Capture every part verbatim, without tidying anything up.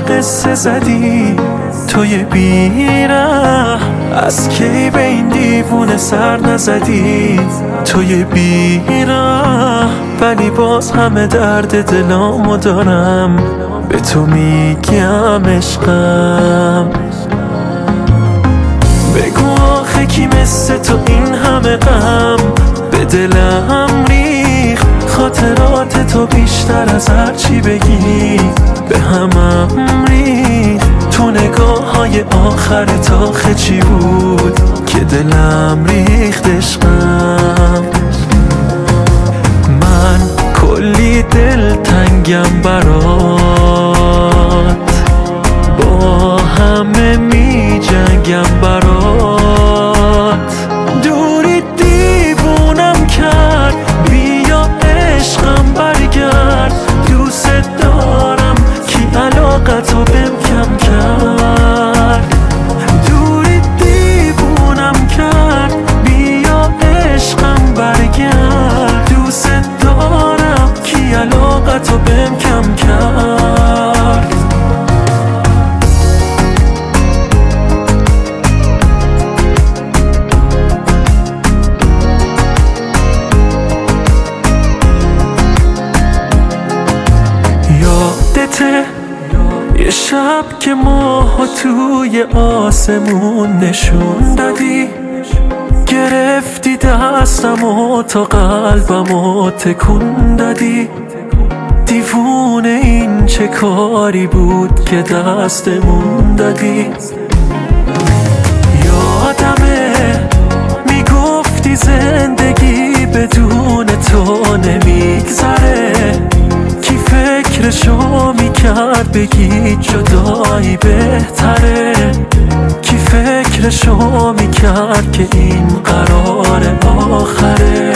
قصه زدی توی بیره، از کی به این دیوونه سر نزدی توی بیره، ولی باز همه درد دلامو دارم به تو میگم عشقم. بگو آخه کی مثل تو این همه غم به دلم ریخت، خاطرات تو بیشتر از هر چی بگی به همم ریخت. تو نگاه های آخر تا چی بود که دلم ریخت عشقم. من کلی دل تنگم برات، با همه می جنگم برات، دوری دیوونم کرد، بیا عشقم برگرد، دوست دارم کی علاقتو بهم کم کرد، دوری دیوونم کرد، بیا عشقم برگرد، دوست دارم کی علاقتو بهم کم کرد. یادته یه شب که ماها توی آسمون نشون دادی، گرفتی دستم و تا قلبم و تکون دادی، دیوونه این چه کاری بود که دستمون دادی. یادمه میگفتی زندگی بدون تو نمیگذره، کی فکرشو میکرد بگی جدایی بهتره، کی فکرشو میکرد که این قرار آخره.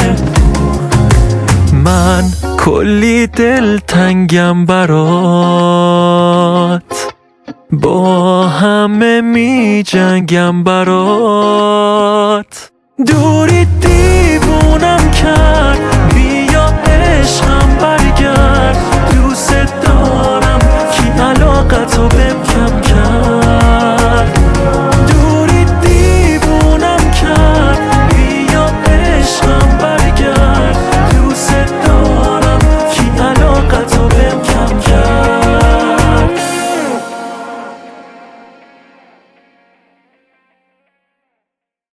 من کلی دل تنگم برات، با همه می جنگم برات، دوری دیوونم کرد،